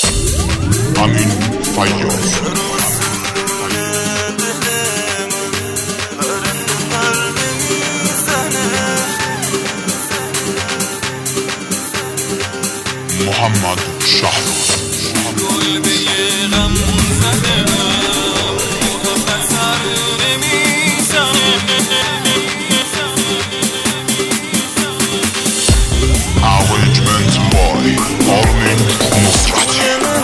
امین فیاض. محمد شهر Arrangement by Armin Nusrat.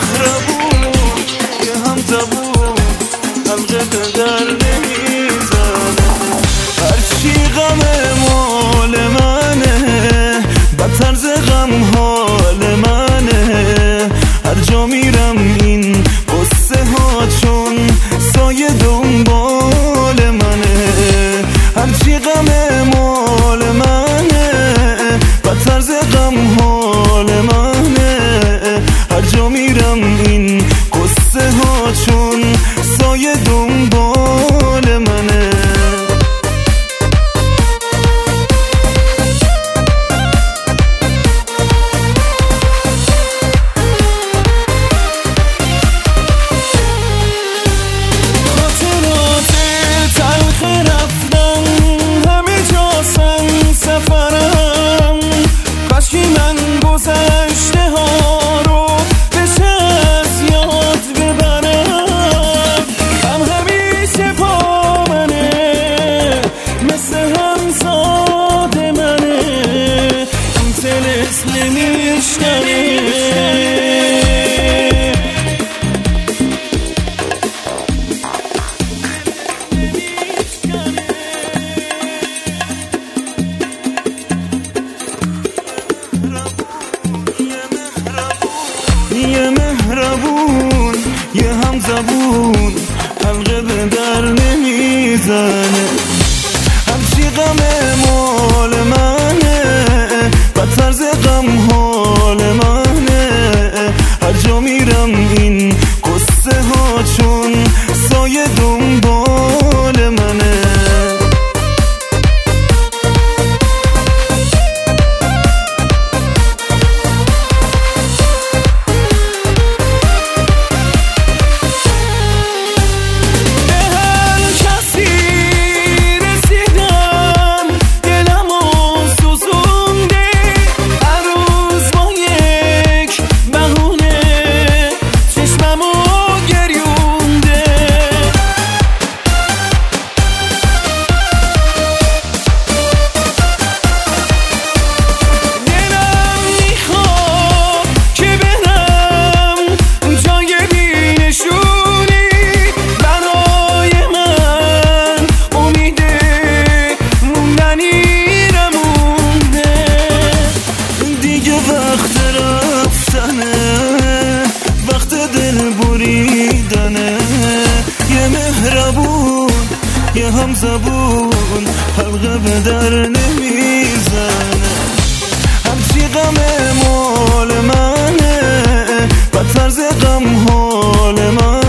یه هم زبون حلقه به در نمیزنه، هرچی غم مال منه بدتر ز غم حال منه. هر جا میرم این قصه ها چون سایه دنبال منه. هرچی غم مال منه بدتر ز غم حال منه. هر جا میرم این قصه ها چون سایه دنبال منه. یه مهربون یه هم زبون حلقه به در نمیزنه. همچی غم مال منه بدتر ز غم حال منه. هر جا میرم این قصه ها چون سایه دنبال منه. وقت دل بریدنه. یه مهربون یه هم زبون حلقه به در نمیزنه. همچی غم مال منه بدتر ز غم حال من